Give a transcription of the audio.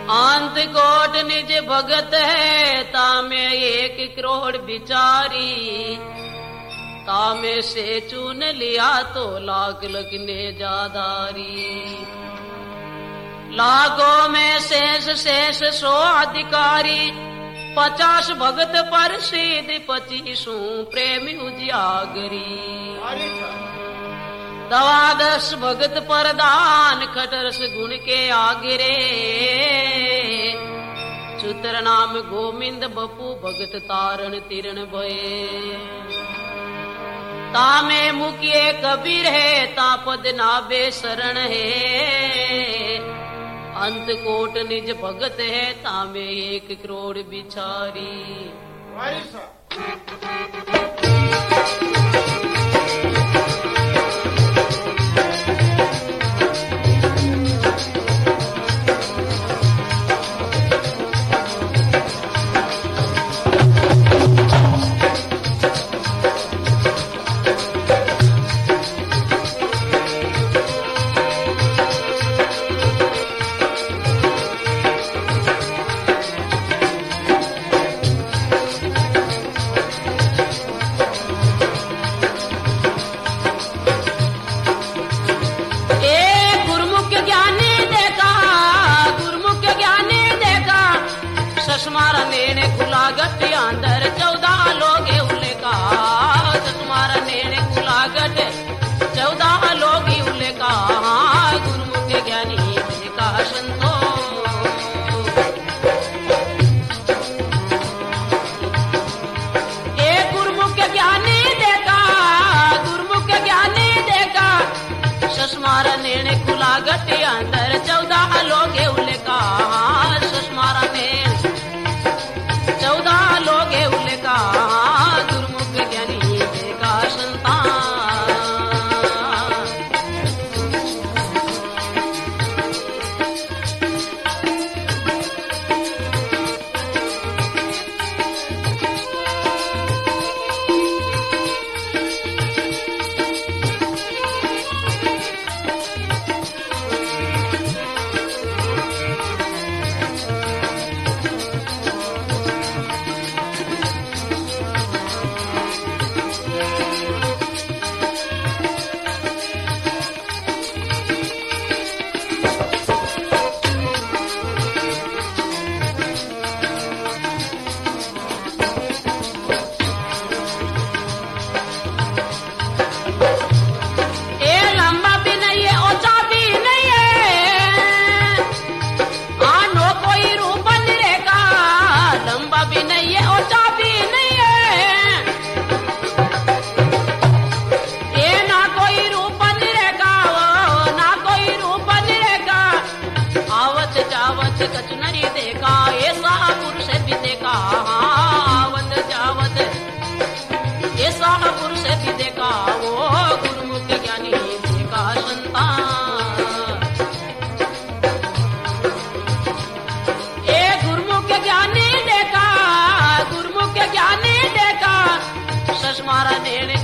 अंत कोट निज भगत है तामे 1 करोड़ बिचारी, तामे से चुन लिया तो लाख लगने जादारी। लाखों में शेष 100 अधिकारी, 50 भगत पर सिद्ध 25 प्रेमी उजियागरी। 12 भगत प्रदान खटरस गुण के आगरे, चुतर नाम गोविंद बपू भगत तारण तिरण भये। तामे मुकिए कबीर है तापद नाबे शरण है, अंत कोट निज भगत है तामे 1 करोड़ बिचारी। चश्मारा नेने खुला गट अंदर 14 लोग उले का, चश्मारा नेने खुला गट 14 लोग उले का। गुरुमुख ज्ञानी का संतो, एक गुरुमुख ज्ञानी देखा, गुरुमुख ज्ञानी देखा। चश्मारा नेने खुला गट अंदर 14 लोग उले का, चश्मारा नेने 14 लोग उले का। गुरुमुख ज्ञानी का संतान, कचनरी देखा ऐसा पुरुष भी देखा, आवत जावत ऐसा पुरुष भी देखा। वो गुरुमुख ज्ञानी देखा संतान, ए गुरुमुख ज्ञानी देखा, गुरुमुख ज्ञानी देखा। चश्मारा नेने